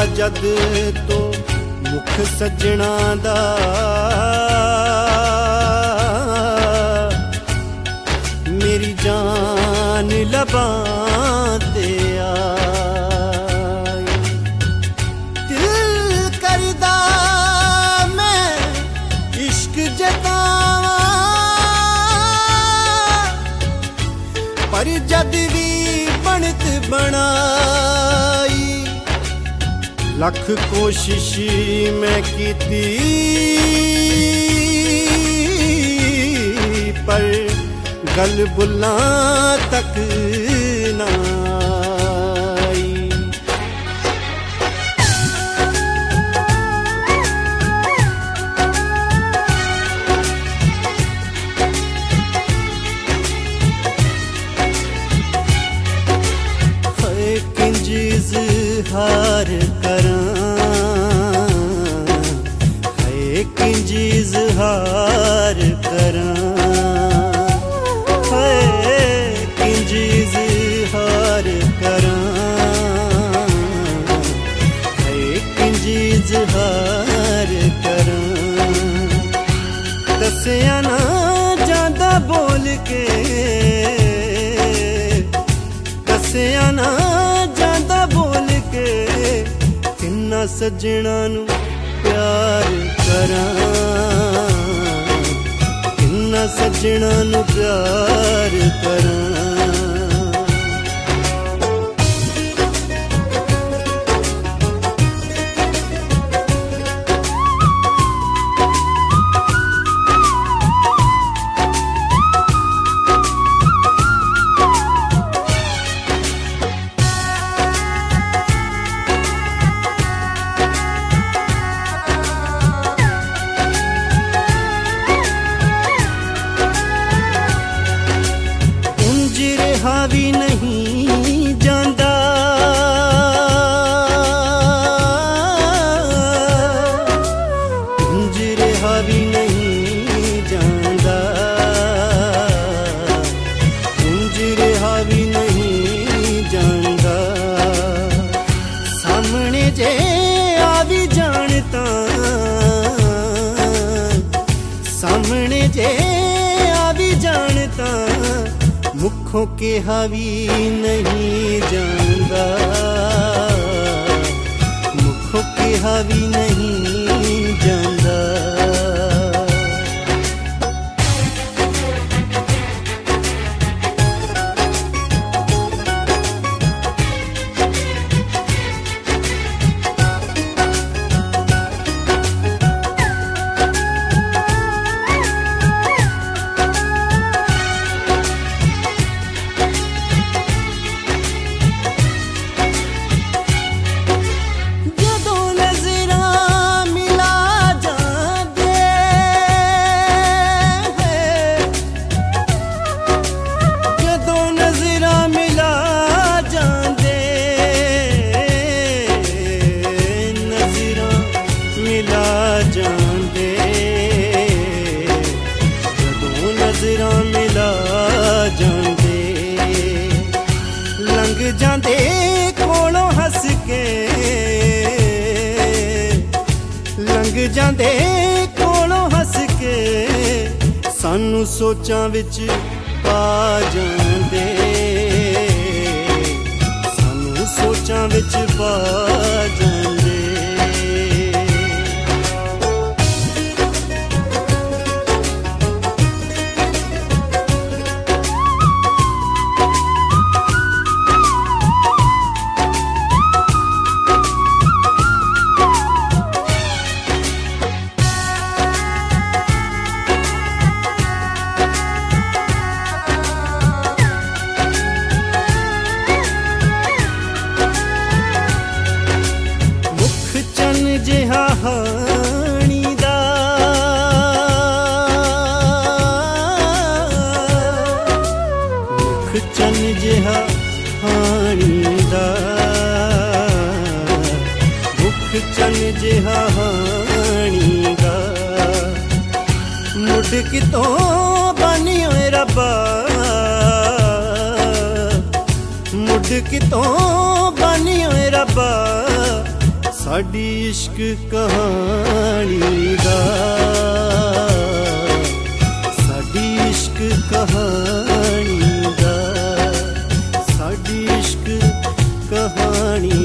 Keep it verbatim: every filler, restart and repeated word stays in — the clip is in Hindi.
जद तो मुख सजना दा मेरी जान लबां ते आई। दिल करदा मैं इश्क जतावां पर जद भी बनत बनाई लख कोशिश मैं कीती पर गल बुलां तक ना आई। है किंज इज़हार करां है किंज इज़हार करां इज़हार करां है किंज इज़हार करां। दस्सिया ना जांदा बोल के दस्सिया ना जांदा बोल के किन्ना सजना नू प्यार करां किन्ना सजना नू प्यार करां। हावी नहीं जांदा पिंजरे हावी नहीं जांदा पिंजरे हावी नहीं जांदा सामने जे आवी जानता सामने जे आवी जानता मुखों के हावी नहीं जानदा मुखों के हावी नहीं जानदा। लंघ जांदे कोलों हस के लंघ जांदे कोलों हस के सानू सोचां विच पा जांदे सानू सोचां विच पा जांदे। जिहा हाणी दा मुख चन जिहा हाणी दा मुख चन जिहा हाणी दा मुड़ कितों बनी होए रब्बा मुड़ कितों बनी होए रब्बा साडी इश्क कहानी दा, साडी इश्क कहानी दा, साडी इश्क कहानी